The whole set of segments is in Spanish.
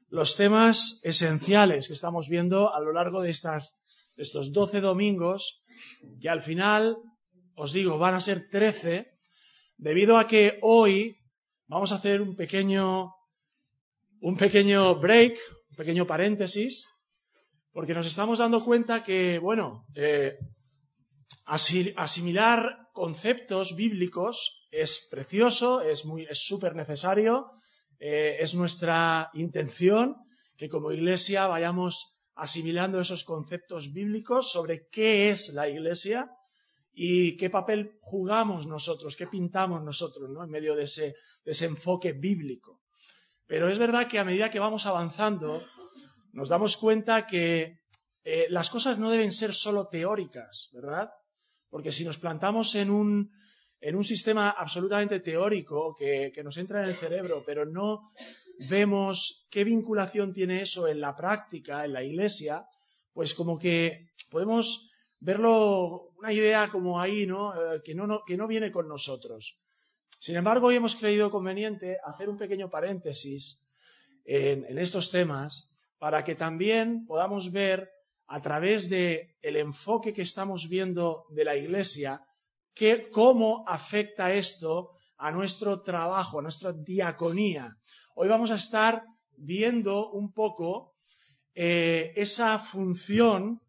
los temas esenciales que estamos viendo a lo largo de estos 12 domingos, que al final, os digo, van a ser 13, debido a que hoy vamos a hacer un pequeño break, un pequeño paréntesis, porque nos estamos dando cuenta que, asimilar conceptos bíblicos es precioso, es súper necesario, es nuestra intención que como iglesia vayamos asimilando esos conceptos bíblicos sobre qué es la iglesia y qué papel jugamos nosotros, qué pintamos nosotros, ¿no?, en medio de ese enfoque bíblico. Pero es verdad que a medida que vamos avanzando nos damos cuenta que las cosas no deben ser solo teóricas, ¿verdad? Porque si nos plantamos en un sistema absolutamente teórico que nos entra en el cerebro, pero no vemos qué vinculación tiene eso en la práctica, en la iglesia, pues como que podemos verlo, una idea como ahí, ¿no?, que no viene con nosotros. Sin embargo, hoy hemos creído conveniente hacer un pequeño paréntesis en estos temas para que también podamos ver a través del enfoque que estamos viendo de la iglesia cómo afecta esto a nuestro trabajo, a nuestra diaconía. Hoy vamos a estar viendo un poco esa función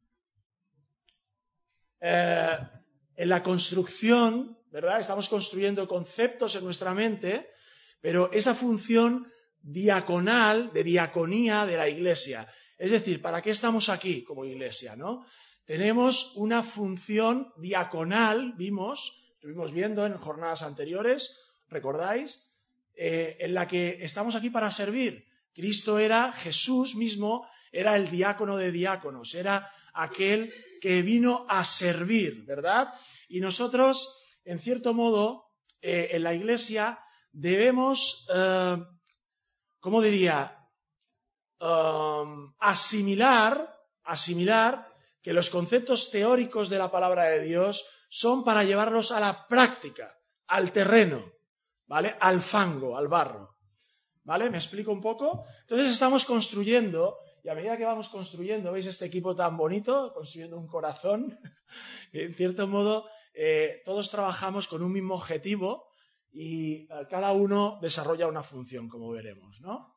en la construcción, ¿verdad? Estamos construyendo conceptos en nuestra mente, pero esa función diaconal, de diaconía de la iglesia. Es decir, ¿para qué estamos aquí como iglesia, no? Tenemos una función diaconal, estuvimos viendo en jornadas anteriores, ¿recordáis? En la que estamos aquí para servir. Jesús mismo era el diácono de diáconos, era aquel que vino a servir, ¿verdad? Y nosotros, en cierto modo, en la iglesia debemos, asimilar que los conceptos teóricos de la palabra de Dios son para llevarlos a la práctica, al terreno, ¿vale? Al fango, al barro, ¿vale? ¿Me explico un poco? Entonces estamos construyendo, y a medida que vamos construyendo, ¿veis este equipo tan bonito? Construyendo un corazón. En cierto modo, todos trabajamos con un mismo objetivo y cada uno desarrolla una función, como veremos, ¿no?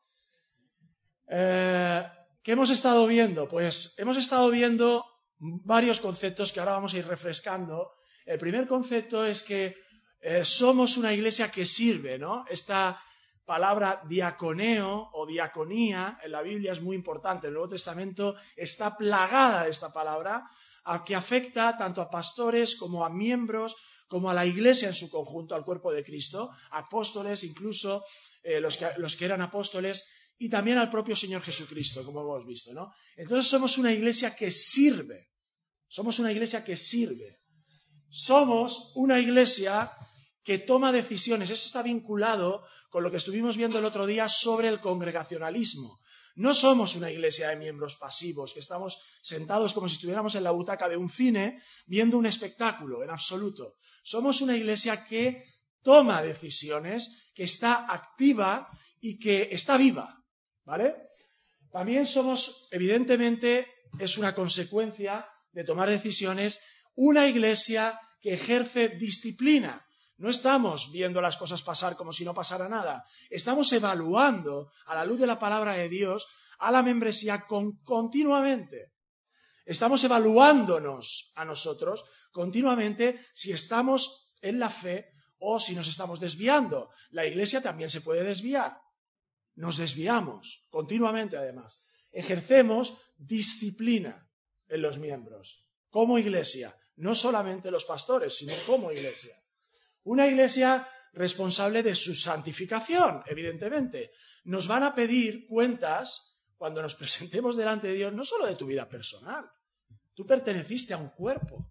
¿Qué hemos estado viendo? Pues hemos estado viendo varios conceptos que ahora vamos a ir refrescando. El primer concepto es que somos una iglesia que sirve, ¿no? Esta palabra diaconeo o diaconía en la Biblia es muy importante. El Nuevo Testamento está plagada de esta palabra, que afecta tanto a pastores como a miembros, como a la iglesia en su conjunto, al cuerpo de Cristo, apóstoles, incluso los que eran apóstoles, y también al propio Señor Jesucristo, como hemos visto, ¿no? Entonces somos una iglesia que sirve. Somos una iglesia que sirve. Somos una iglesia que toma decisiones. Eso está vinculado con lo que estuvimos viendo el otro día sobre el congregacionalismo. No somos una iglesia de miembros pasivos, que estamos sentados como si estuviéramos en la butaca de un cine viendo un espectáculo, en absoluto. Somos una iglesia que toma decisiones, que está activa y que está viva, ¿vale? También somos, evidentemente, es una consecuencia de tomar decisiones, una iglesia que ejerce disciplina. No estamos viendo las cosas pasar como si no pasara nada. Estamos evaluando, a la luz de la palabra de Dios, a la membresía continuamente. Estamos evaluándonos a nosotros continuamente si estamos en la fe o si nos estamos desviando. La iglesia también se puede desviar. Nos desviamos continuamente, además. Ejercemos disciplina en los miembros, como iglesia. No solamente los pastores, sino como iglesia. Una iglesia responsable de su santificación, evidentemente. Nos van a pedir cuentas cuando nos presentemos delante de Dios, no solo de tu vida personal. Tú perteneciste a un cuerpo.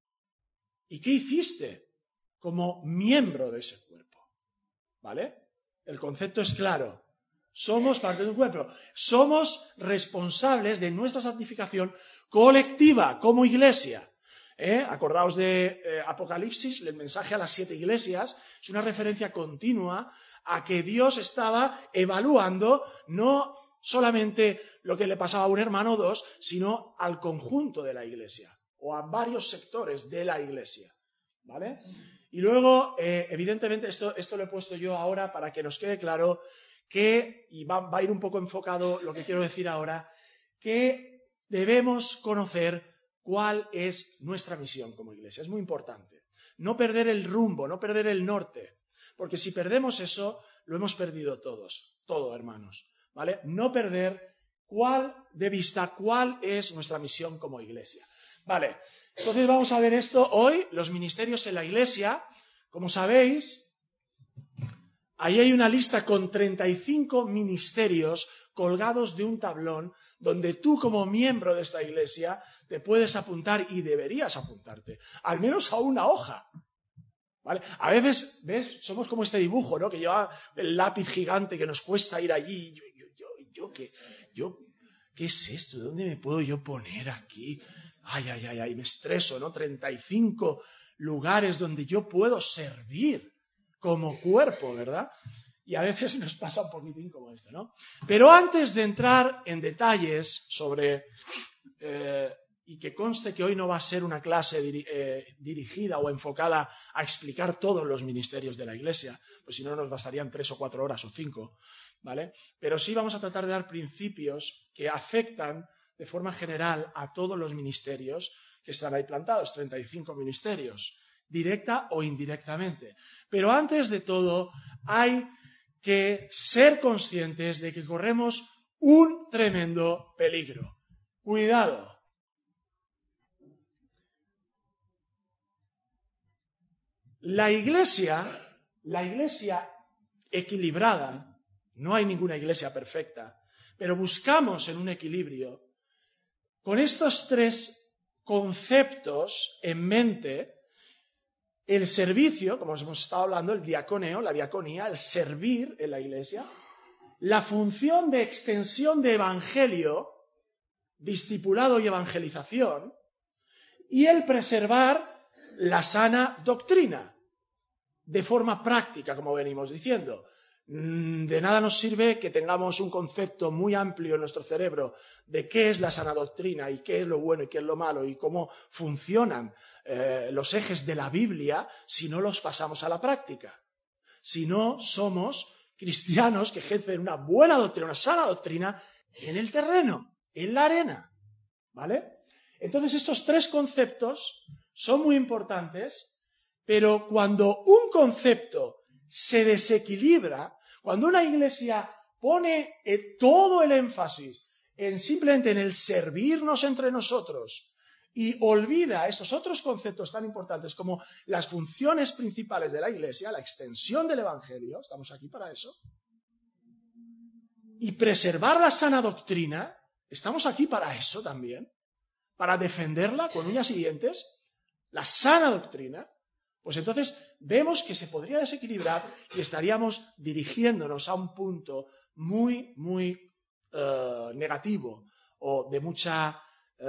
¿Y qué hiciste como miembro de ese cuerpo? ¿Vale? El concepto es claro. Somos parte de un cuerpo. Somos responsables de nuestra santificación colectiva, como iglesia. Acordaos de Apocalipsis, el mensaje a las 7 iglesias, es una referencia continua a que Dios estaba evaluando no solamente lo que le pasaba a un hermano o dos, sino al conjunto de la iglesia o a varios sectores de la iglesia, ¿vale? Y luego, evidentemente, esto lo he puesto yo ahora para que nos quede claro que, y va a ir un poco enfocado lo que quiero decir ahora, que debemos conocer cuál es nuestra misión como iglesia. Es muy importante. No perder el rumbo, no perder el norte, porque si perdemos eso, lo hemos perdido todo, hermanos, ¿vale? No perder de vista cuál es nuestra misión como iglesia. Vale, entonces vamos a ver esto hoy, los ministerios en la iglesia. Como sabéis, ahí hay una lista con 35 ministerios colgados de un tablón donde tú como miembro de esta iglesia te puedes apuntar y deberías apuntarte, al menos a una hoja. ¿Vale? A veces, ¿ves? Somos como este dibujo, ¿no? Que lleva el lápiz gigante que nos cuesta ir allí. ¿Qué es esto? ¿Dónde me puedo yo poner aquí? Ay, me estreso, ¿no? 35 lugares donde yo puedo servir como cuerpo, ¿verdad? Y a veces nos pasa un poquitín como esto, ¿no? Pero antes de entrar en detalles sobre... y que conste que hoy no va a ser una clase dirigida o enfocada a explicar todos los ministerios de la iglesia, pues si no nos bastarían 3 o 4 horas o 5, ¿vale? Pero sí vamos a tratar de dar principios que afectan de forma general a todos los ministerios que están ahí plantados, 35 ministerios, directa o indirectamente. Pero antes de todo, hay que ser conscientes de que corremos un tremendo peligro. Cuidado. La iglesia equilibrada, no hay ninguna iglesia perfecta, pero buscamos en un equilibrio, con estos 3 conceptos en mente, el servicio, como hemos estado hablando, el diaconeo, la diaconía, el servir en la iglesia, la función de extensión de evangelio, discipulado y evangelización, y el preservar la sana doctrina, de forma práctica, como venimos diciendo. De nada nos sirve que tengamos un concepto muy amplio en nuestro cerebro de qué es la sana doctrina y qué es lo bueno y qué es lo malo y cómo funcionan los ejes de la Biblia si no los pasamos a la práctica. Si no somos cristianos que ejercen una buena doctrina, una sana doctrina en el terreno, en la arena, ¿vale? Entonces estos 3 conceptos son muy importantes, pero cuando un concepto se desequilibra, cuando una iglesia pone todo el énfasis simplemente en el servirnos entre nosotros y olvida estos otros conceptos tan importantes como las funciones principales de la iglesia, la extensión del evangelio, estamos aquí para eso, y preservar la sana doctrina, estamos aquí para eso también, para defenderla con uñas y dientes, la sana doctrina, pues entonces vemos que se podría desequilibrar y estaríamos dirigiéndonos a un punto muy, muy negativo o de mucha...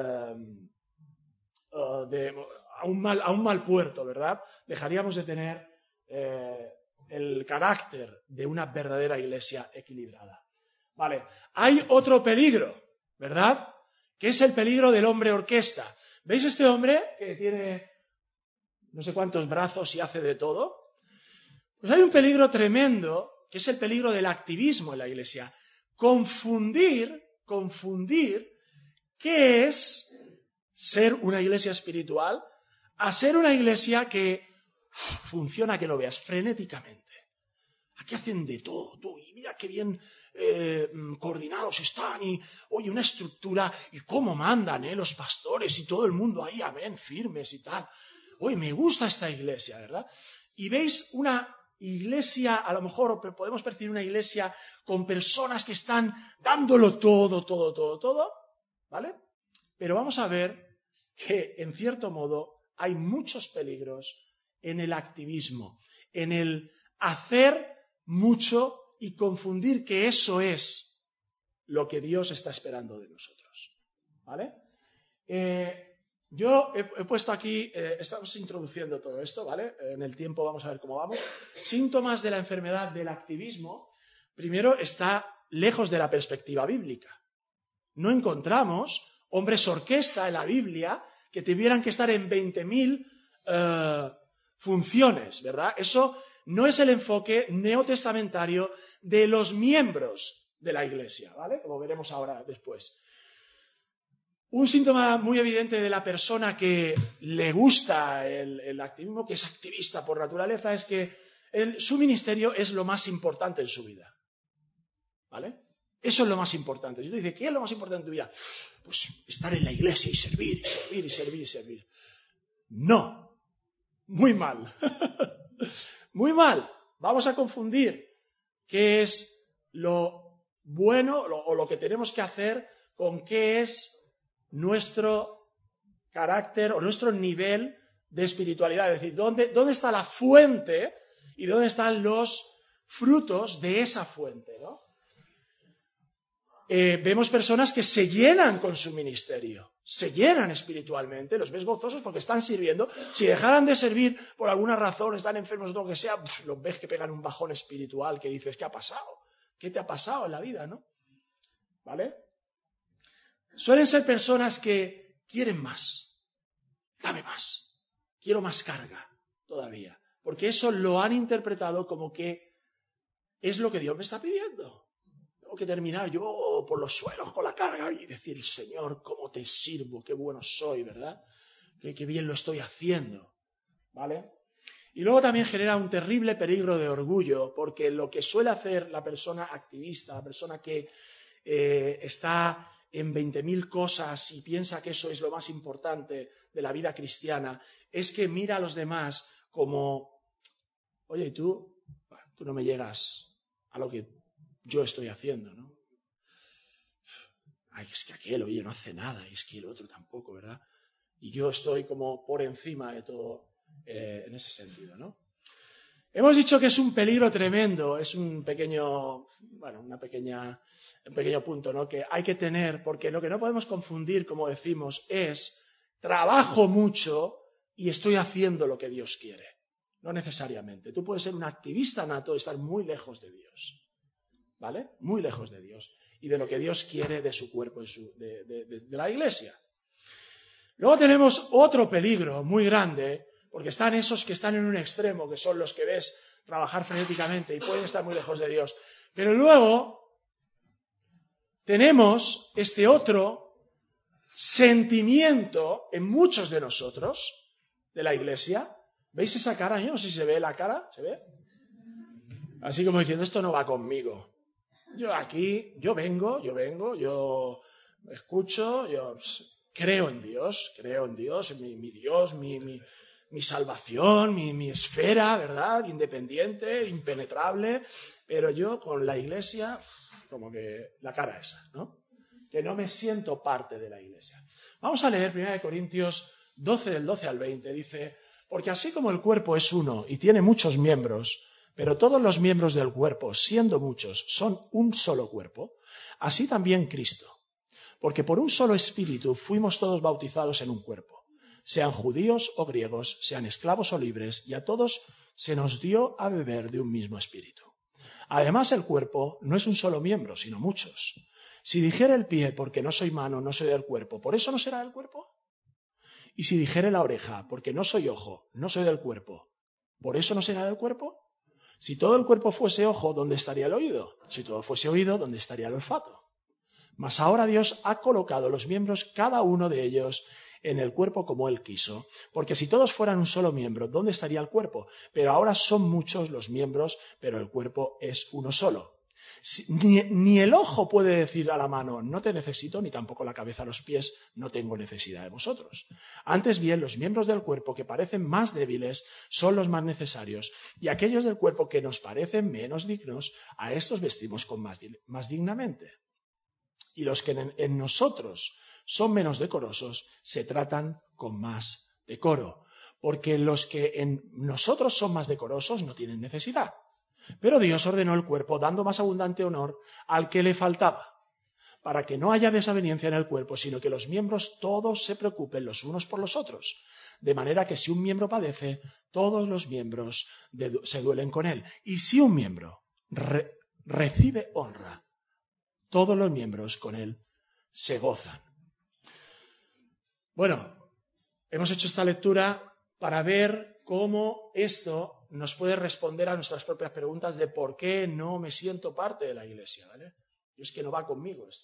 a un mal puerto, ¿verdad? Dejaríamos de tener el carácter de una verdadera iglesia equilibrada. Vale, hay otro peligro, ¿verdad? Que es el peligro del hombre orquesta. ¿Veis este hombre que tiene no sé cuántos brazos y hace de todo? Pues hay un peligro tremendo, que es el peligro del activismo en la iglesia. Confundir qué es ser una iglesia espiritual a ser una iglesia que funciona, que lo veas, frenéticamente. Aquí hacen de todo, y mira qué bien coordinados están, y oye, una estructura, y cómo mandan los pastores y todo el mundo ahí, amén, firmes y tal. Oye, me gusta esta iglesia, ¿verdad? Y veis una iglesia, a lo mejor podemos percibir una iglesia con personas que están dándolo todo, ¿vale? Pero vamos a ver que, en cierto modo, hay muchos peligros en el activismo, en el hacer mucho y confundir que eso es lo que Dios está esperando de nosotros, ¿vale? Yo he puesto aquí, estamos introduciendo todo esto, ¿vale? En el tiempo vamos a ver cómo vamos. Síntomas de la enfermedad del activismo. Primero está lejos de la perspectiva bíblica. No encontramos hombres orquesta en la Biblia que tuvieran que estar en 20.000 funciones, ¿verdad? Eso no es el enfoque neotestamentario de los miembros de la Iglesia, ¿vale? Como veremos ahora después. Un síntoma muy evidente de la persona que le gusta el activismo, que es activista por naturaleza, es que su ministerio es lo más importante en su vida, ¿vale? Eso es lo más importante. Si tú dices, ¿qué es lo más importante en tu vida? Pues estar en la iglesia y servir, y servir, y servir, y servir. No, muy mal. Muy mal. Vamos a confundir qué es lo bueno o lo que tenemos que hacer con qué es nuestro carácter o nuestro nivel de espiritualidad. Es decir, ¿dónde está la fuente y dónde están los frutos de esa fuente, ¿no? Vemos personas que se llenan con su ministerio, se llenan espiritualmente, los ves gozosos porque están sirviendo. Si dejaran de servir por alguna razón, están enfermos o lo que sea, los ves que pegan un bajón espiritual que dices, ¿qué ha pasado? ¿Qué te ha pasado en la vida, no? ¿Vale? Suelen ser personas que quieren más, dame más, quiero más carga todavía, porque eso lo han interpretado como que es lo que Dios me está pidiendo. Tengo que terminar yo por los suelos con la carga y decir, Señor, cómo te sirvo, qué bueno soy, ¿verdad? Qué bien lo estoy haciendo, ¿vale? Y luego también genera un terrible peligro de orgullo, porque lo que suele hacer la persona activista, la persona que está en 20.000 cosas y piensa que eso es lo más importante de la vida cristiana, es que mira a los demás como, oye, tú no me llegas a lo que yo estoy haciendo, ¿no? Ay, es que aquel, oye, no hace nada, y es que el otro tampoco, ¿verdad? Y yo estoy como por encima de todo en ese sentido, ¿no? Hemos dicho que es un peligro tremendo, es un pequeño punto, ¿no? Que hay que tener, porque lo que no podemos confundir, como decimos, es trabajo mucho y estoy haciendo lo que Dios quiere. No necesariamente. Tú puedes ser un activista nato y estar muy lejos de Dios, ¿vale? Muy lejos de Dios y de lo que Dios quiere de su cuerpo, de la iglesia. Luego tenemos otro peligro muy grande, porque están esos que están en un extremo, que son los que ves trabajar frenéticamente y pueden estar muy lejos de Dios. Pero luego tenemos este otro sentimiento en muchos de nosotros, de la iglesia. ¿Veis esa cara? Yo no sé si se ve la cara, ¿se ve? Así como diciendo, esto no va conmigo. Yo vengo, yo escucho, yo creo en Dios, en mi Dios, mi salvación, mi esfera, ¿verdad? Independiente, impenetrable, pero yo con la iglesia, como que la cara esa, ¿no? Que no me siento parte de la iglesia. Vamos a leer 1 Corintios 12, del 12 al 20, dice, porque así como el cuerpo es uno y tiene muchos miembros, pero todos los miembros del cuerpo, siendo muchos, son un solo cuerpo, así también Cristo. Porque por un solo espíritu fuimos todos bautizados en un cuerpo, sean judíos o griegos, sean esclavos o libres, y a todos se nos dio a beber de un mismo espíritu. Además, el cuerpo no es un solo miembro, sino muchos. Si dijere el pie, porque no soy mano, no soy del cuerpo, ¿por eso no será del cuerpo? Y si dijere la oreja, porque no soy ojo, no soy del cuerpo, ¿por eso no será del cuerpo? Si todo el cuerpo fuese ojo, ¿dónde estaría el oído? Si todo fuese oído, ¿dónde estaría el olfato? Mas ahora Dios ha colocado los miembros, cada uno de ellos, en el cuerpo como Él quiso. Porque si todos fueran un solo miembro, ¿dónde estaría el cuerpo? Pero ahora son muchos los miembros, pero el cuerpo es uno solo. Ni el ojo puede decir a la mano, no te necesito, ni tampoco la cabeza a los pies, no tengo necesidad de vosotros. Antes bien, los miembros del cuerpo que parecen más débiles son los más necesarios, y aquellos del cuerpo que nos parecen menos dignos, a estos vestimos con más dignamente. Y los que en nosotros son menos decorosos se tratan con más decoro, porque los que en nosotros son más decorosos no tienen necesidad. Pero Dios ordenó el cuerpo dando más abundante honor al que le faltaba, para que no haya desaveniencia en el cuerpo, sino que los miembros todos se preocupen los unos por los otros, de manera que si un miembro padece, todos los miembros se duelen con él. Y si un miembro recibe honra, todos los miembros con él se gozan. Bueno, hemos hecho esta lectura para ver cómo esto nos puede responder a nuestras propias preguntas de por qué no me siento parte de la iglesia, ¿vale? Y es que no va conmigo esto.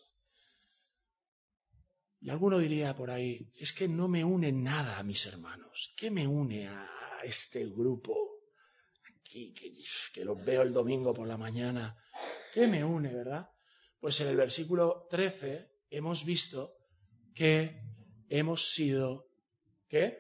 Y alguno diría por ahí, es que no me une nada a mis hermanos. ¿Qué me une a este grupo aquí que los veo el domingo por la mañana? ¿Qué me une, verdad? Pues en el versículo 13 hemos visto que hemos sido, ¿qué?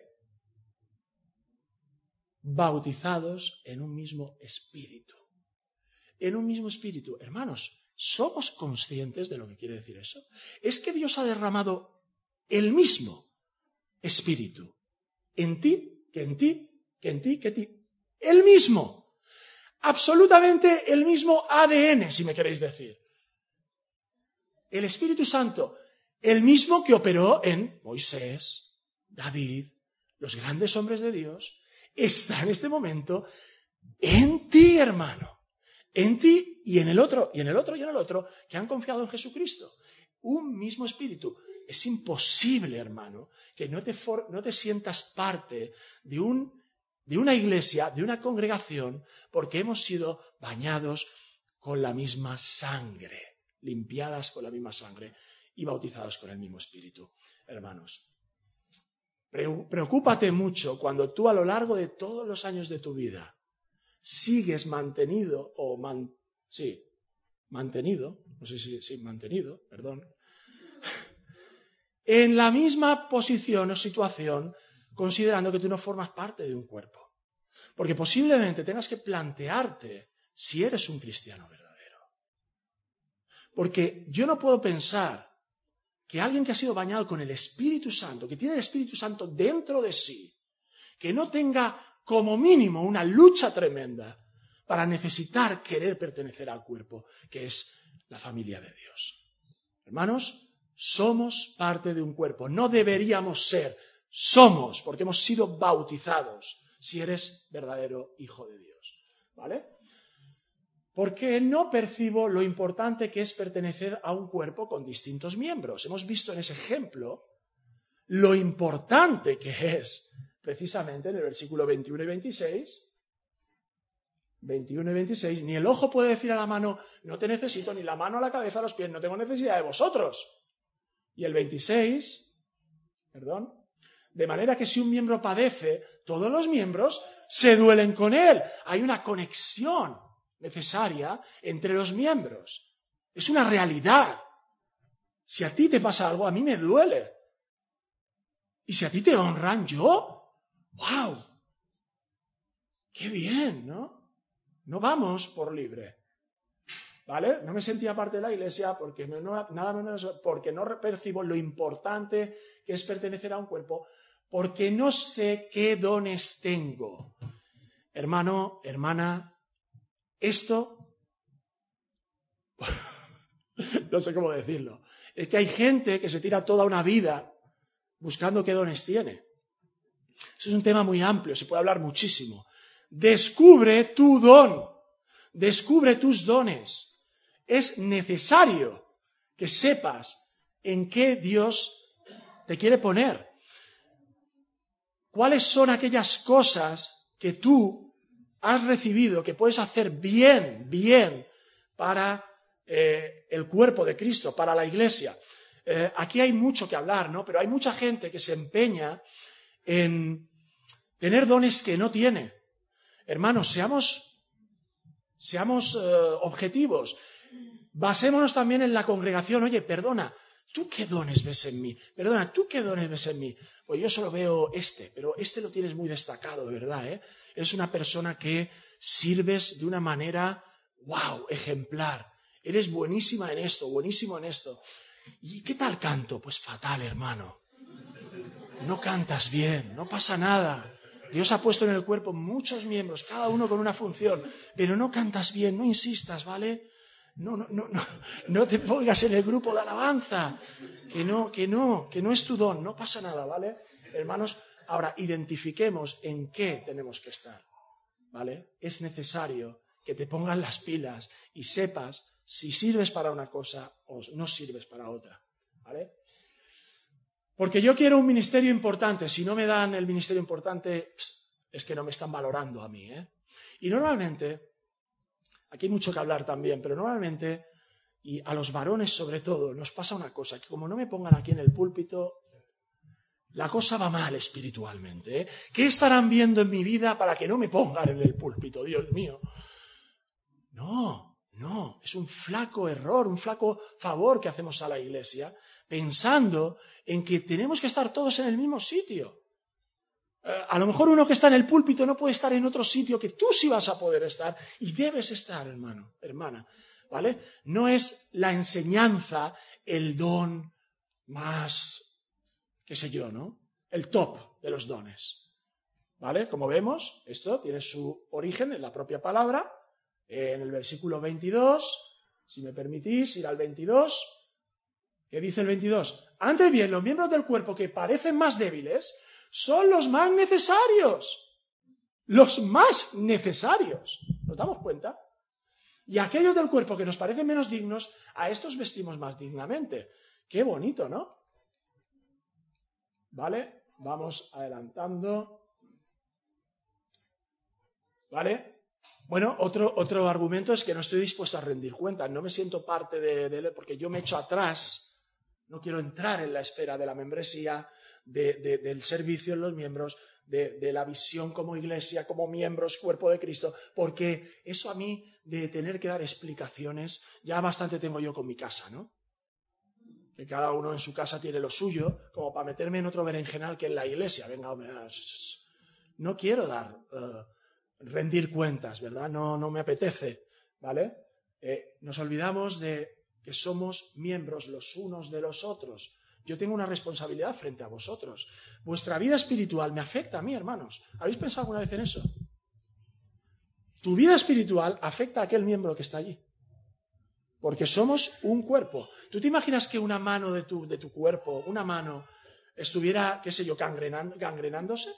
Bautizados en un mismo espíritu. En un mismo espíritu. Hermanos, ¿somos conscientes de lo que quiere decir eso? Es que Dios ha derramado el mismo espíritu en ti, que en ti, que en ti, que en ti. El mismo. Absolutamente el mismo ADN, si me queréis decir. El Espíritu Santo, el mismo que operó en Moisés, David, los grandes hombres de Dios, está en este momento en ti, hermano. En ti y en el otro, y en el otro, y en el otro, que han confiado en Jesucristo. Un mismo espíritu. Es imposible, hermano, que no te sientas parte de una iglesia, de una congregación, porque hemos sido bañados con la misma sangre, limpiadas con la misma sangre y bautizados con el mismo espíritu. Hermanos, preocúpate mucho cuando tú a lo largo de todos los años de tu vida sigues mantenido, en la misma posición o situación, considerando que tú no formas parte de un cuerpo. Porque posiblemente tengas que plantearte si eres un cristiano verdadero. Porque yo no puedo pensar que alguien que ha sido bañado con el Espíritu Santo, que tiene el Espíritu Santo dentro de sí, que no tenga como mínimo una lucha tremenda para necesitar querer pertenecer al cuerpo, que es la familia de Dios. Hermanos, somos parte de un cuerpo. No deberíamos ser, somos, porque hemos sido bautizados, si eres verdadero hijo de Dios. ¿Vale? Porque no percibo lo importante que es pertenecer a un cuerpo con distintos miembros. Hemos visto en ese ejemplo lo importante que es, precisamente en el versículo 21 y 26, ni el ojo puede decir a la mano, no te necesito, ni la mano a la cabeza, a los pies, no tengo necesidad de vosotros. Y el 26, de manera que si un miembro padece, todos los miembros se duelen con él. Hay una conexión necesaria entre los miembros. Es una realidad. Si a ti te pasa algo, a mí me duele. Y si a ti te honran, yo, ¡wow! ¡Qué bien!, ¿no? No vamos por libre, ¿vale? No me sentía parte de la iglesia porque nada menos porque no percibo lo importante que es pertenecer a un cuerpo, porque no sé qué dones tengo. Hermano, hermana, esto, no sé cómo decirlo, es que hay gente que se tira toda una vida buscando qué dones tiene. Eso es un tema muy amplio, se puede hablar muchísimo. Descubre tu don, descubre tus dones. Es necesario que sepas en qué Dios te quiere poner. ¿Cuáles son aquellas cosas que tú has recibido, que puedes hacer bien para el cuerpo de Cristo, para la iglesia? Aquí hay mucho que hablar, ¿no? Pero hay mucha gente que se empeña en tener dones que no tiene. Hermanos, seamos objetivos. Basémonos también en la congregación. Oye, perdona, ¿tú qué dones ves en mí? Perdona, ¿tú qué dones ves en mí? Pues yo solo veo pero este lo tienes muy destacado, de verdad, ¿eh? Eres una persona que sirves de una manera, wow, ejemplar. Eres buenísima en esto, buenísimo en esto. ¿Y qué tal canto? Pues fatal, hermano. No cantas bien, no pasa nada. Dios ha puesto en el cuerpo muchos miembros, cada uno con una función, pero no cantas bien, no insistas, ¿vale? No te pongas en el grupo de alabanza, que no es tu don, no pasa nada, ¿vale? Hermanos, ahora identifiquemos en qué tenemos que estar, ¿vale? Es necesario que te pongan las pilas y sepas si sirves para una cosa o no sirves para otra, ¿vale? Porque yo quiero un ministerio importante. Si no me dan el ministerio importante, es que no me están valorando a mí, ¿eh? Y normalmente, aquí hay mucho que hablar también, pero normalmente, y a los varones sobre todo, nos pasa una cosa, que como no me pongan aquí en el púlpito, la cosa va mal espiritualmente, ¿eh? ¿Qué estarán viendo en mi vida para que no me pongan en el púlpito? Dios mío. No, es un flaco error, un flaco favor que hacemos a la iglesia, pensando en que tenemos que estar todos en el mismo sitio. A lo mejor uno que está en el púlpito no puede estar en otro sitio que tú sí vas a poder estar y debes estar, hermano, hermana, ¿vale? No es la enseñanza el don más, qué sé yo, ¿no? El top de los dones, ¿vale? Como vemos, esto tiene su origen en la propia palabra, en el versículo 22, si me permitís ir al 22, ¿qué dice el 22? Antes bien, los miembros del cuerpo que parecen más débiles son los más necesarios. Los más necesarios. ¿Nos damos cuenta? Y aquellos del cuerpo que nos parecen menos dignos, a estos vestimos más dignamente. Qué bonito, ¿no? ¿Vale? Vamos adelantando. ¿Vale? Bueno, otro argumento es que no estoy dispuesto a rendir cuentas. No me siento parte de él porque yo me echo atrás. No quiero entrar en la esfera de la membresía, del servicio en los miembros, de la visión como iglesia, como miembros, cuerpo de Cristo, porque eso a mí de tener que dar explicaciones, ya bastante tengo yo con mi casa, ¿no? Que cada uno en su casa tiene lo suyo, como para meterme en otro berenjenal que en la iglesia. Venga, hombre, no quiero rendir cuentas, ¿verdad? No me apetece, ¿vale? Nos olvidamos de que somos miembros los unos de los otros. Yo tengo una responsabilidad frente a vosotros. Vuestra vida espiritual me afecta a mí, hermanos. ¿Habéis pensado alguna vez en eso? Tu vida espiritual afecta a aquel miembro que está allí. Porque somos un cuerpo. ¿Tú te imaginas que una mano de tu cuerpo, una mano, estuviera, qué sé yo, gangrenándose?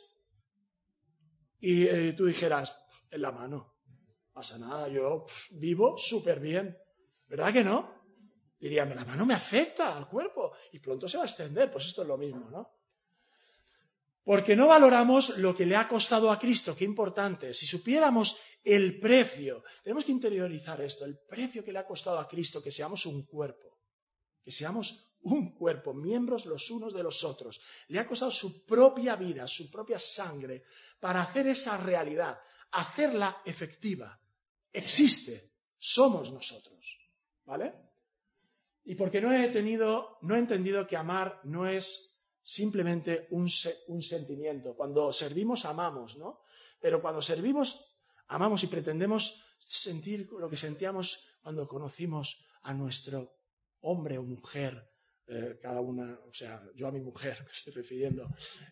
Y tú dijeras, en la mano, pasa nada, yo vivo súper bien. ¿Verdad que no? Dirían, la mano me afecta al cuerpo y pronto se va a extender. Pues esto es lo mismo, ¿no? Porque no valoramos lo que le ha costado a Cristo. Qué importante. Si supiéramos el precio, tenemos que interiorizar esto, el precio que le ha costado a Cristo, que seamos un cuerpo. Que seamos un cuerpo, miembros los unos de los otros. Le ha costado su propia vida, su propia sangre, para hacer esa realidad, hacerla efectiva. Existe, somos nosotros. ¿Vale? Y porque no he entendido que amar no es simplemente un sentimiento. Cuando servimos, amamos, ¿no? Pero cuando servimos, amamos y pretendemos sentir lo que sentíamos cuando conocimos a nuestro hombre o mujer, cada una, o sea, yo a mi mujer me estoy refiriendo,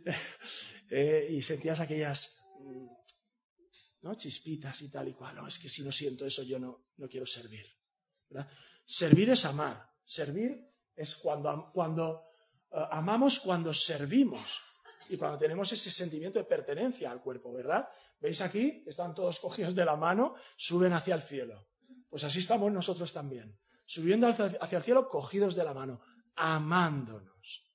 y sentías aquellas, ¿no? Chispitas y tal y cual. No, es que si no siento eso yo no quiero servir, ¿verdad? Servir es amar. Servir es cuando amamos, cuando servimos y cuando tenemos ese sentimiento de pertenencia al cuerpo, ¿verdad? ¿Veis aquí? Están todos cogidos de la mano, suben hacia el cielo. Pues así estamos nosotros también, subiendo hacia el cielo, cogidos de la mano, amándonos.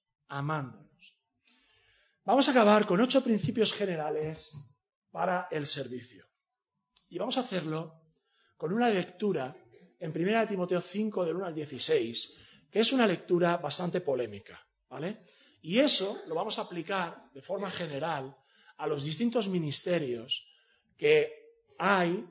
Vamos a acabar con 8 principios generales para el servicio. Y vamos a hacerlo con una lectura en 1 Timoteo 5, del 1 al 16, que es una lectura bastante polémica, ¿vale? Y eso lo vamos a aplicar de forma general a los distintos ministerios que hay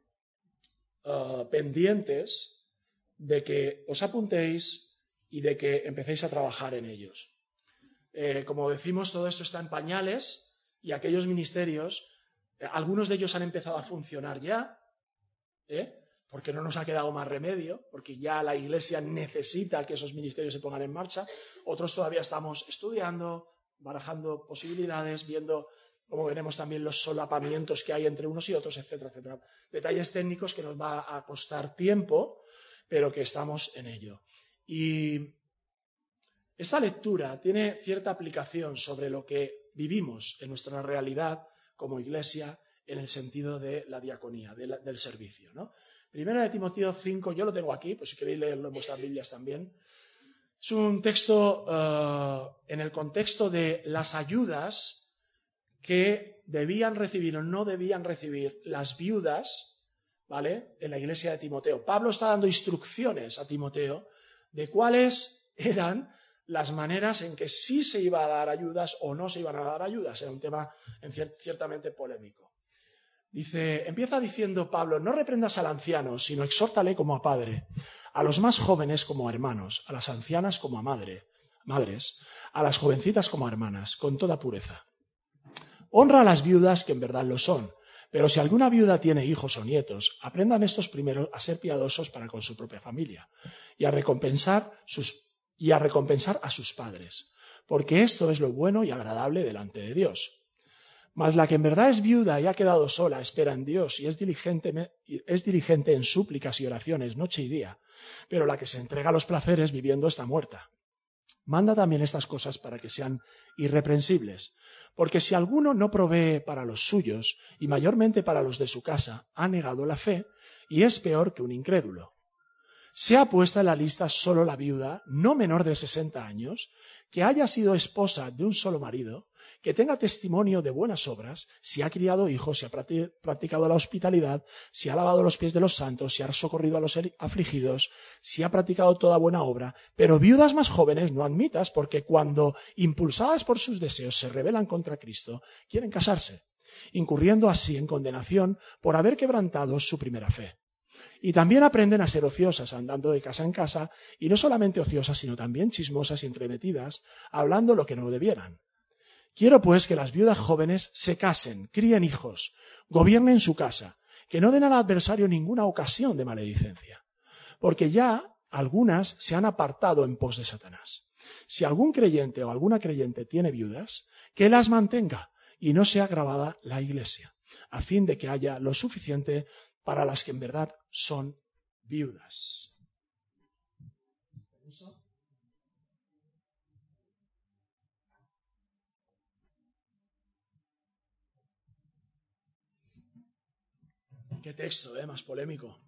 pendientes de que os apuntéis y de que empecéis a trabajar en ellos. Como decimos, todo esto está en pañales y aquellos ministerios, algunos de ellos han empezado a funcionar ya, porque no nos ha quedado más remedio, porque ya la Iglesia necesita que esos ministerios se pongan en marcha. Otros todavía estamos estudiando, barajando posibilidades, viendo, como veremos también, los solapamientos que hay entre unos y otros, etcétera, etcétera. Detalles técnicos que nos va a costar tiempo, pero que estamos en ello. Y esta lectura tiene cierta aplicación sobre lo que vivimos en nuestra realidad como Iglesia en el sentido de la diaconía, del servicio, ¿no? Primera de Timoteo 5, yo lo tengo aquí, pues si queréis leerlo en vuestras Biblias también. Es un texto en el contexto de las ayudas que debían recibir o no debían recibir las viudas, ¿vale?, en la iglesia de Timoteo. Pablo está dando instrucciones a Timoteo de cuáles eran las maneras en que sí se iba a dar ayudas o no se iban a dar ayudas. Era un tema ciertamente polémico. Empieza diciendo Pablo: no reprendas al anciano, sino exhórtale como a padre, a los más jóvenes como a hermanos, a las ancianas como a madres, a las jovencitas como a hermanas, con toda pureza. Honra a las viudas, que en verdad lo son, pero si alguna viuda tiene hijos o nietos, aprendan estos primero a ser piadosos para con su propia familia y a recompensar a sus padres, porque esto es lo bueno y agradable delante de Dios. Mas la que en verdad es viuda y ha quedado sola, espera en Dios y es diligente en súplicas y oraciones noche y día, pero la que se entrega a los placeres viviendo está muerta. Manda también estas cosas para que sean irreprensibles, porque si alguno no provee para los suyos, y mayormente para los de su casa, ha negado la fe y es peor que un incrédulo. Sea puesta en la lista solo la viuda, no menor de 60 años, que haya sido esposa de un solo marido, que tenga testimonio de buenas obras, si ha criado hijos, si ha practicado la hospitalidad, si ha lavado los pies de los santos, si ha socorrido a los afligidos, si ha practicado toda buena obra. Pero viudas más jóvenes no admitas, porque cuando, impulsadas por sus deseos, se rebelan contra Cristo, quieren casarse, incurriendo así en condenación por haber quebrantado su primera fe. Y también aprenden a ser ociosas, andando de casa en casa, y no solamente ociosas, sino también chismosas y entremetidas, hablando lo que no debieran. Quiero pues que las viudas jóvenes se casen, críen hijos, gobiernen su casa, que no den al adversario ninguna ocasión de maledicencia, porque ya algunas se han apartado en pos de Satanás. Si algún creyente o alguna creyente tiene viudas, que las mantenga y no sea agravada la iglesia, a fin de que haya lo suficiente para las que en verdad son viudas. Qué texto, más polémico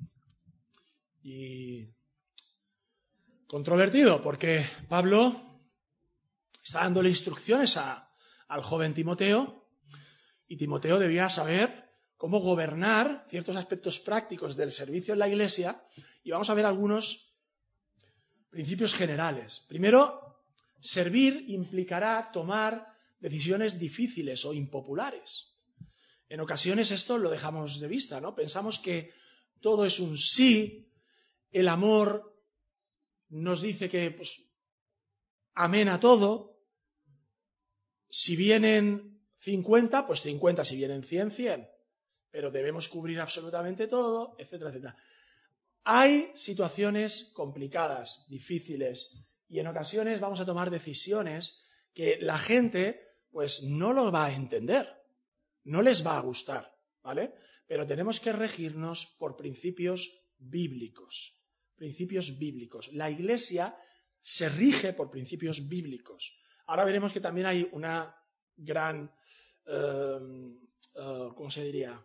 y controvertido, porque Pablo está dándole instrucciones al joven Timoteo, y Timoteo debía saber cómo gobernar ciertos aspectos prácticos del servicio en la iglesia, y vamos a ver algunos principios generales. Primero, servir implicará tomar decisiones difíciles o impopulares. En ocasiones esto lo dejamos de vista, ¿no? Pensamos que todo es un sí, el amor nos dice que pues, amén a todo. Si vienen 50, pues 50, si vienen 100, 100. Pero debemos cubrir absolutamente todo, etcétera, etcétera. Hay situaciones complicadas, difíciles, y en ocasiones vamos a tomar decisiones que la gente pues no lo va a entender, no les va a gustar, ¿vale? Pero tenemos que regirnos por principios bíblicos. Principios bíblicos. La Iglesia se rige por principios bíblicos. Ahora veremos que también hay una gran, ¿cómo se diría?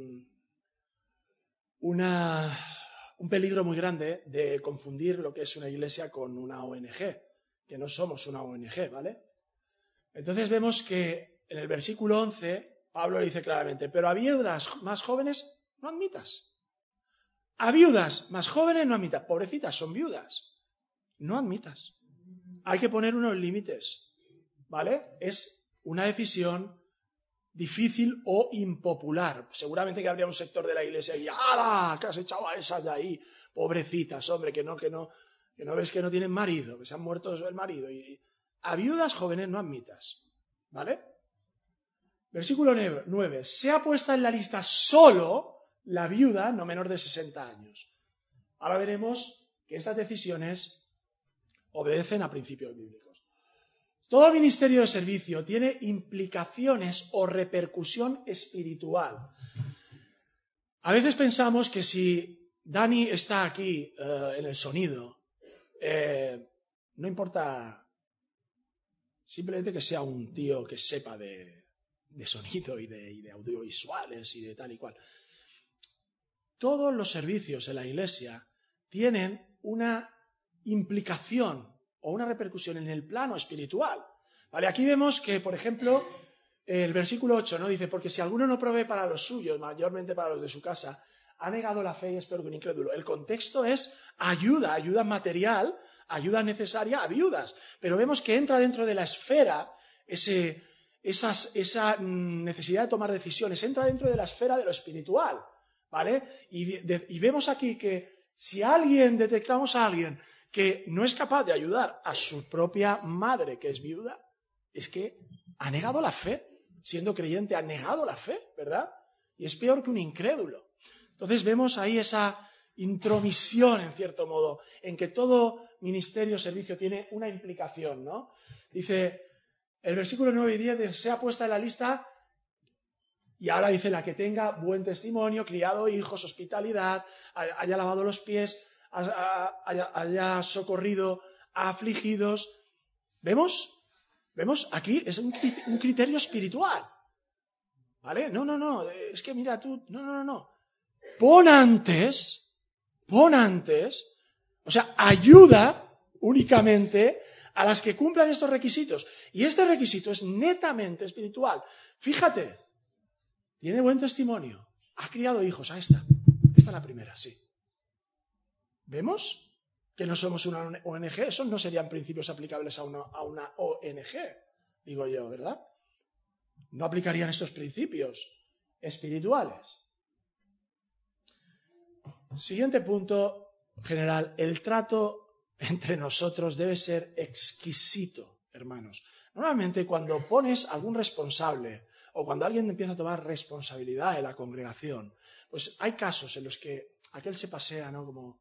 Un peligro muy grande de confundir lo que es una iglesia con una ONG, que no somos una ONG, ¿vale? Entonces vemos que en el versículo 11 Pablo le dice claramente: pero a viudas más jóvenes no admitas. A viudas más jóvenes no admitas. Pobrecitas, son viudas. No admitas. Hay que poner unos límites, ¿vale? Es una decisión difícil o impopular. Seguramente que habría un sector de la iglesia y ¡ala! Que has echado a esas de ahí, pobrecitas, hombre, que no ves que no tienen marido, que se han muerto el marido. Y a viudas jóvenes no admitas, ¿vale? Versículo 9. Sea puesta en la lista solo la viuda no menor de 60 años. Ahora veremos que estas decisiones obedecen a principios bíblicos. Todo ministerio de servicio tiene implicaciones o repercusión espiritual. A veces pensamos que si Dani está aquí en el sonido, no importa simplemente que sea un tío que sepa de sonido y de audiovisuales y de tal y cual. todos los servicios en la iglesia tienen una implicación o una repercusión en el plano espiritual. ¿Vale? Aquí vemos que, por ejemplo, el versículo 8, ¿no? Dice, porque si alguno no provee para los suyos, mayormente para los de su casa, ha negado la fe y es peor que un incrédulo. El contexto es ayuda material, ayuda necesaria a viudas. Pero vemos que entra dentro de la esfera esa necesidad de tomar decisiones, entra dentro de la esfera de lo espiritual, ¿vale? Y vemos aquí que si detectamos a alguien que no es capaz de ayudar a su propia madre, que es viuda, es que ha negado la fe. Siendo creyente, ha negado la fe, ¿verdad? Y es peor que un incrédulo. Entonces vemos ahí esa intromisión, en cierto modo, en que todo ministerio o servicio tiene una implicación, ¿no? Dice, el versículo 9 y 10 sea puesta en la lista, y ahora dice la que tenga buen testimonio, criado hijos, hospitalidad, haya lavado los pies, haya socorrido a afligidos. ¿Vemos? Aquí es un criterio espiritual. ¿Vale? No, es que mira tú, no. Pon antes, o sea, ayuda únicamente a las que cumplan estos requisitos. Y este requisito es netamente espiritual. Fíjate, tiene buen testimonio, ha criado hijos, esta es la primera, sí. ¿Vemos? Que no somos una ONG, esos no serían principios aplicables a una ONG, digo yo, ¿verdad? No aplicarían estos principios espirituales. Siguiente punto general, el trato entre nosotros debe ser exquisito, hermanos. Normalmente cuando pones algún responsable o cuando alguien empieza a tomar responsabilidad en la congregación, pues hay casos en los que aquel se pasea, ¿no? Como,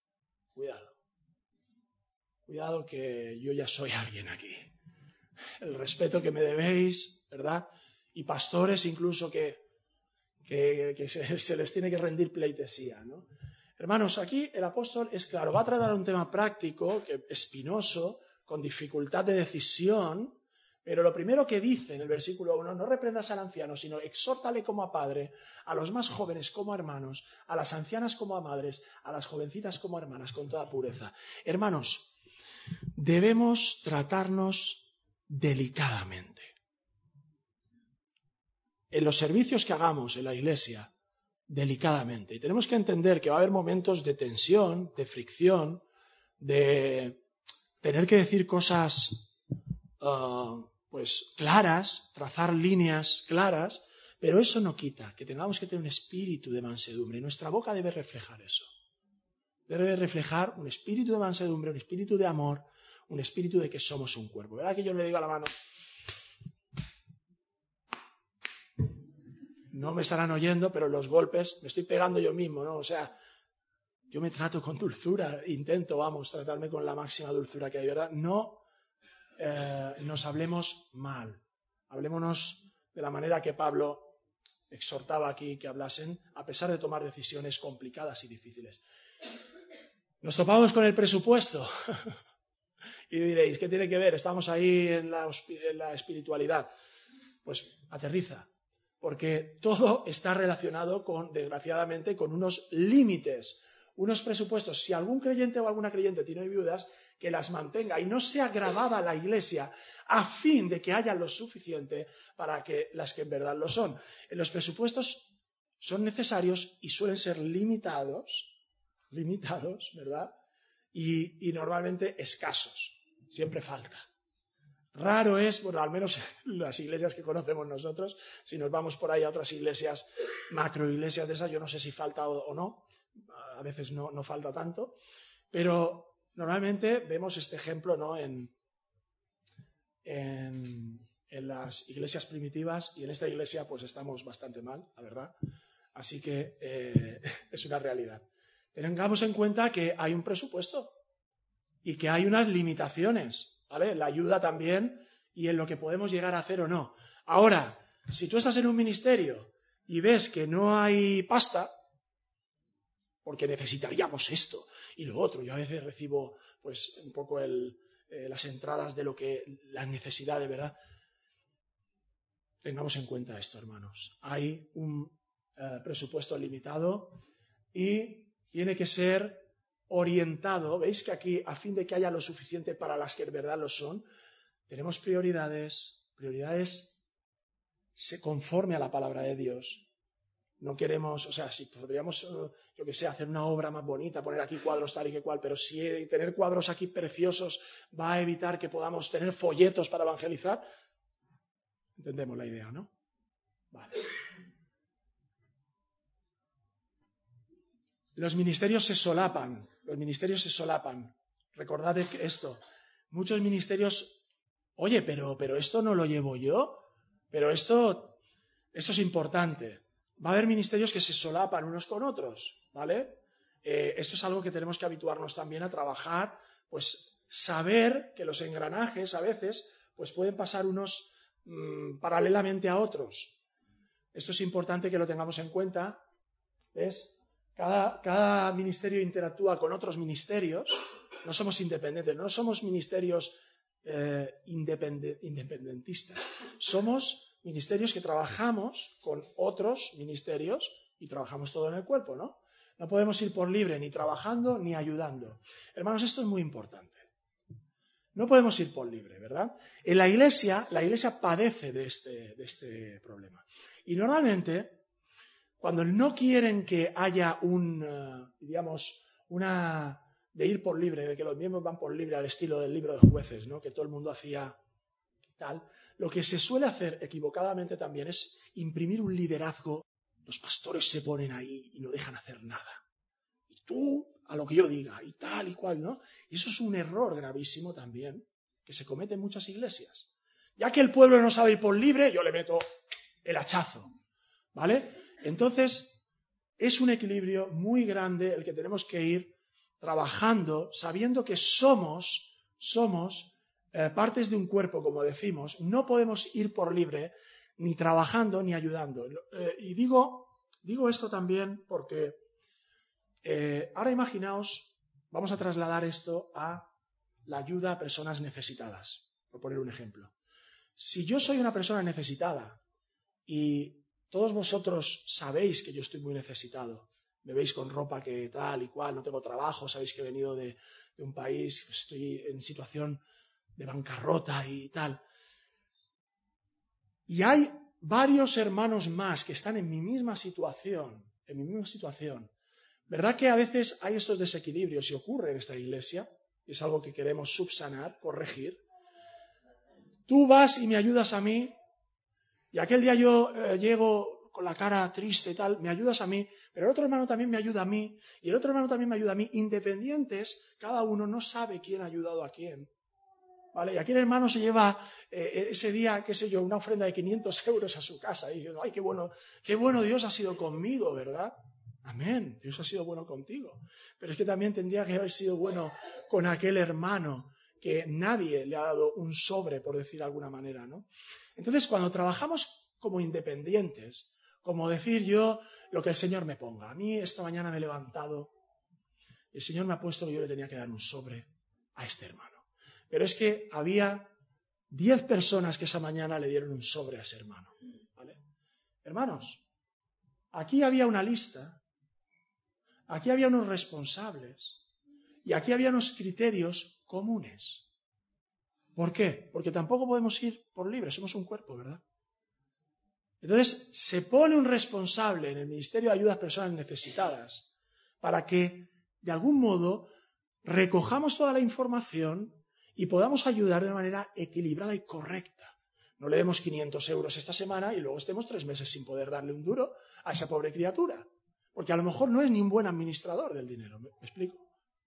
cuidado que yo ya soy alguien aquí. El respeto que me debéis, ¿verdad? Y pastores incluso que se les tiene que rendir pleitesía, ¿no? Hermanos, aquí el apóstol es claro, va a tratar un tema práctico, espinoso, con dificultad de decisión, pero lo primero que dice en el versículo 1, no reprendas al anciano, sino exhórtale como a padre, a los más jóvenes como a hermanos, a las ancianas como a madres, a las jovencitas como a hermanas, con toda pureza. Hermanos, debemos tratarnos delicadamente. En los servicios que hagamos en la iglesia, delicadamente. Y tenemos que entender que va a haber momentos de tensión, de fricción, de tener que decir cosas pues claras, trazar líneas claras, pero eso no quita que tengamos que tener un espíritu de mansedumbre. Y nuestra boca debe reflejar eso. Debe reflejar un espíritu de mansedumbre, un espíritu de amor, un espíritu de que somos un cuerpo. ¿Verdad que yo le digo a la mano? No me estarán oyendo, pero los golpes me estoy pegando yo mismo, ¿no? O sea, yo me trato con dulzura, intento, tratarme con la máxima dulzura que hay, ¿verdad? No nos hablemos mal, hablémonos de la manera que Pablo exhortaba aquí que hablasen, a pesar de tomar decisiones complicadas y difíciles. Nos topamos con el presupuesto y diréis, ¿qué tiene que ver? Estamos ahí en la espiritualidad. Pues aterriza. Porque todo está relacionado desgraciadamente, con unos límites, unos presupuestos. Si algún creyente o alguna creyente tiene viudas, que las mantenga y no sea gravada la iglesia a fin de que haya lo suficiente para que las que en verdad lo son. Los presupuestos son necesarios y suelen ser limitados, ¿verdad? Y normalmente escasos, siempre falta. Raro es, bueno, al menos las iglesias que conocemos nosotros, si nos vamos por ahí a otras iglesias, macroiglesias de esas, yo no sé si falta o no, a veces no falta tanto, pero normalmente vemos este ejemplo, ¿no? en las iglesias primitivas, y en esta iglesia pues estamos bastante mal, la verdad, así que es una realidad. Tengamos en cuenta que hay un presupuesto y que hay unas limitaciones, ¿vale? La ayuda también y en lo que podemos llegar a hacer o no. Ahora, si tú estás en un ministerio y ves que no hay pasta, porque necesitaríamos esto y lo otro, yo a veces recibo pues un poco las entradas de lo que la necesidad de verdad. Tengamos en cuenta esto, hermanos. Hay un presupuesto limitado y tiene que ser orientado. ¿Veis que aquí, a fin de que haya lo suficiente para las que en verdad lo son, tenemos prioridades conforme a la palabra de Dios? No queremos, o sea, si podríamos, yo que sé, hacer una obra más bonita, poner aquí cuadros tal y que cual, pero si tener cuadros aquí preciosos va a evitar que podamos tener folletos para evangelizar, entendemos la idea, ¿no? Vale. Los ministerios se solapan. Recordad esto. Muchos ministerios, oye, pero esto no lo llevo yo, pero esto es importante. Va a haber ministerios que se solapan unos con otros, ¿vale? Esto es algo que tenemos que habituarnos también a trabajar, pues saber que los engranajes a veces pues pueden pasar unos paralelamente a otros. Esto es importante que lo tengamos en cuenta, ¿ves? Cada ministerio interactúa con otros ministerios, no somos independientes, no somos ministerios independentistas, somos ministerios que trabajamos con otros ministerios y trabajamos todo en el cuerpo, ¿no? No podemos ir por libre ni trabajando ni ayudando. Hermanos, esto es muy importante. No podemos ir por libre, ¿verdad? En la iglesia padece de este problema. Y normalmente, cuando no quieren que haya de ir por libre, de que los miembros van por libre al estilo del libro de Jueces, ¿no? Que todo el mundo hacía tal, lo que se suele hacer equivocadamente también es imprimir un liderazgo. Los pastores se ponen ahí y no dejan hacer nada. Y tú, a lo que yo diga, y tal y cual, ¿no? Y eso es un error gravísimo también, que se comete en muchas iglesias. Ya que el pueblo no sabe ir por libre, yo le meto el hachazo, ¿vale? Entonces, es un equilibrio muy grande el que tenemos que ir trabajando, sabiendo que somos partes de un cuerpo, como decimos. No podemos ir por libre, ni trabajando, ni ayudando. Y digo esto también porque ahora imaginaos, vamos a trasladar esto a la ayuda a personas necesitadas, por poner un ejemplo. Si yo soy una persona necesitada y todos vosotros sabéis que yo estoy muy necesitado, me veis con ropa que tal y cual, no tengo trabajo, sabéis que he venido de un país, estoy en situación de bancarrota y tal. Y hay varios hermanos más que están en mi misma situación, ¿verdad que a veces hay estos desequilibrios y ocurre en esta iglesia? Es algo que queremos subsanar, corregir. Tú vas y me ayudas a mí, y aquel día yo llego con la cara triste y tal, me ayudas a mí, pero el otro hermano también me ayuda a mí, y el otro hermano también me ayuda a mí. Independientes, cada uno no sabe quién ha ayudado a quién. ¿Vale? Y aquí el hermano se lleva ese día, qué sé yo, una ofrenda de 500 euros a su casa, y dice, ay, qué bueno Dios ha sido conmigo, ¿verdad? Amén, Dios ha sido bueno contigo. Pero es que también tendría que haber sido bueno con aquel hermano que nadie le ha dado un sobre, por decir de alguna manera, ¿no? Entonces, cuando trabajamos como independientes, como decir yo lo que el Señor me ponga. A mí esta mañana me he levantado y el Señor me ha puesto que yo le tenía que dar un sobre a este hermano. Pero es que había 10 personas que esa mañana le dieron un sobre a ese hermano, ¿vale? Hermanos, aquí había una lista, aquí había unos responsables y aquí había unos criterios comunes. ¿Por qué? Porque tampoco podemos ir por libre, somos un cuerpo, ¿verdad? Entonces, se pone un responsable en el Ministerio de Ayuda a Personas Necesitadas para que, de algún modo, recojamos toda la información y podamos ayudar de manera equilibrada y correcta. No le demos 500 euros esta semana y luego estemos 3 meses sin poder darle un duro a esa pobre criatura. Porque a lo mejor no es ni un buen administrador del dinero, ¿me explico?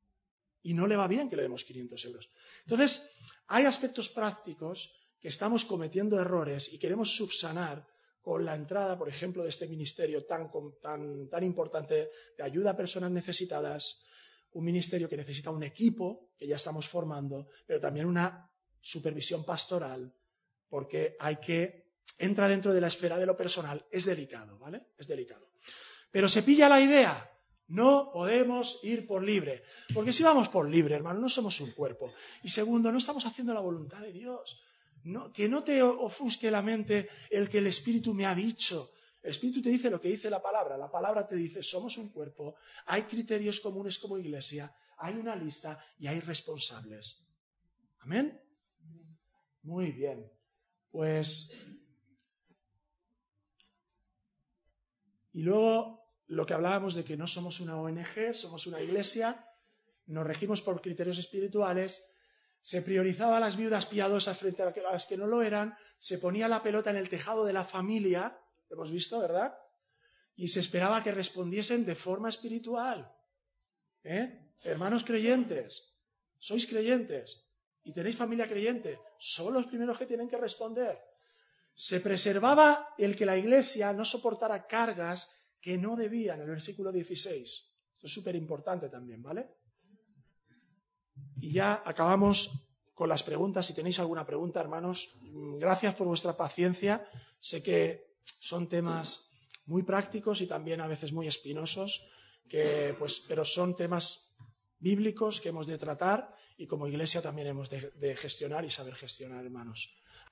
Y no le va bien que le demos 500 euros. Entonces, hay aspectos prácticos que estamos cometiendo errores y queremos subsanar con la entrada, por ejemplo, de este ministerio tan importante de ayuda a personas necesitadas, un ministerio que necesita un equipo que ya estamos formando, pero también una supervisión pastoral, porque entra dentro de la esfera de lo personal, es delicado, ¿vale? Es delicado. Pero se pilla la idea, no podemos ir por libre, porque si vamos por libre, hermano, no somos un cuerpo. Y segundo, no estamos haciendo la voluntad de Dios. Que no te ofusque la mente el que el Espíritu me ha dicho. El Espíritu te dice lo que dice la palabra te dice, somos un cuerpo, hay criterios comunes como iglesia, hay una lista y hay responsables. ¿Amén? Muy bien. Pues, y luego lo que hablábamos de que no somos una ONG, somos una iglesia, nos regimos por criterios espirituales, se priorizaba a las viudas piadosas frente a las que no lo eran, se ponía la pelota en el tejado de la familia, lo hemos visto, ¿verdad? Y se esperaba que respondiesen de forma espiritual. Hermanos creyentes, sois creyentes y tenéis familia creyente, son los primeros que tienen que responder. Se preservaba el que la iglesia no soportara cargas que no debía, en el versículo 16. Esto es súper importante también, ¿vale? Y ya acabamos con las preguntas. Si tenéis alguna pregunta, hermanos, gracias por vuestra paciencia. Sé que son temas muy prácticos y también a veces muy espinosos, pero son temas bíblicos que hemos de tratar y como iglesia también hemos de gestionar y saber gestionar, hermanos.